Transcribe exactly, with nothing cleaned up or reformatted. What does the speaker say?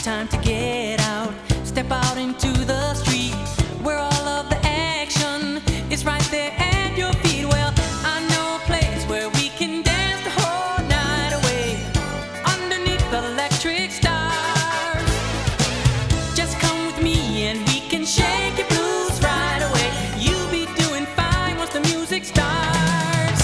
time to get out, step out into the